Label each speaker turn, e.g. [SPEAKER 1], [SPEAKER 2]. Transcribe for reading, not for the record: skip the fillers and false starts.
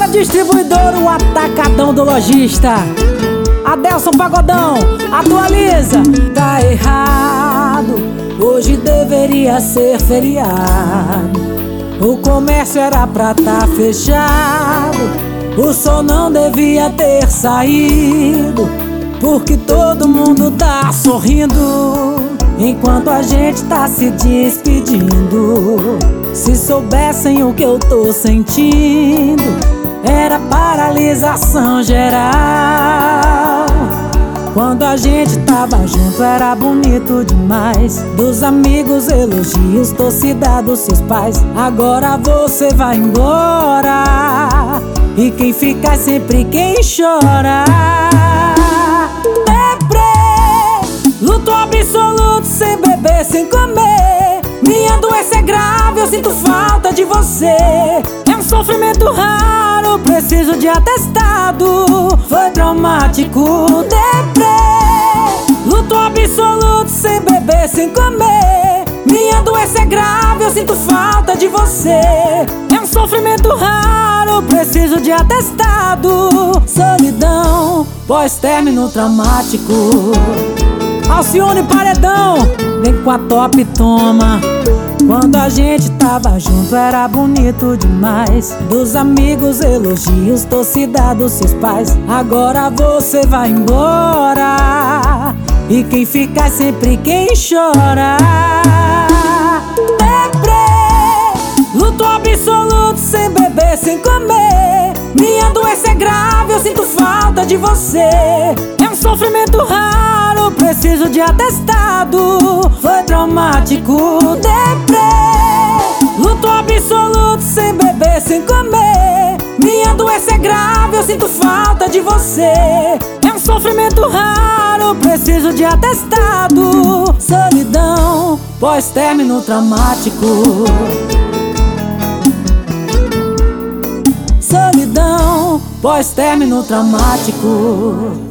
[SPEAKER 1] Distribuidor, o atacadão do lojista. Adelson Pagodão, atualiza. Tá errado, hoje deveria ser feriado. O comércio era pra tá fechado. O sol não devia ter saído, porque todo mundo tá sorrindo enquanto a gente tá se despedindo. Se soubessem o que eu tô sentindo, era paralisação geral. Quando a gente tava junto era bonito demais. Dos amigos, elogios, torcida dos seus pais. Agora você vai embora, e quem fica é sempre quem chora. Luto absoluto, sem beber, sem comer. Minha doença é grave, eu sinto falta de você. É um sofrimento raro, preciso de atestado. Foi traumático, deprê. Luto absoluto, sem beber, sem comer. Minha doença é grave, eu sinto falta de você. É um sofrimento raro, preciso de atestado. Solidão, pós-término traumático. Alcione Paredão, vem com a top, toma. Quando a gente tava junto era bonito demais. Dos amigos, elogios, torcida dos seus pais. Agora você vai embora, e quem fica é sempre quem chora. Deprê, luto absoluto, sem beber, sem comer. Minha doença é grave, eu sinto falta de você. É um sofrimento raro, preciso de atestado. Foi traumático, deprê. Luto absoluto, sem beber, sem comer. Minha doença é grave, eu sinto falta de você. É um sofrimento raro, preciso de atestado. Solidão, pós-término traumático. Solidão, pós-término traumático.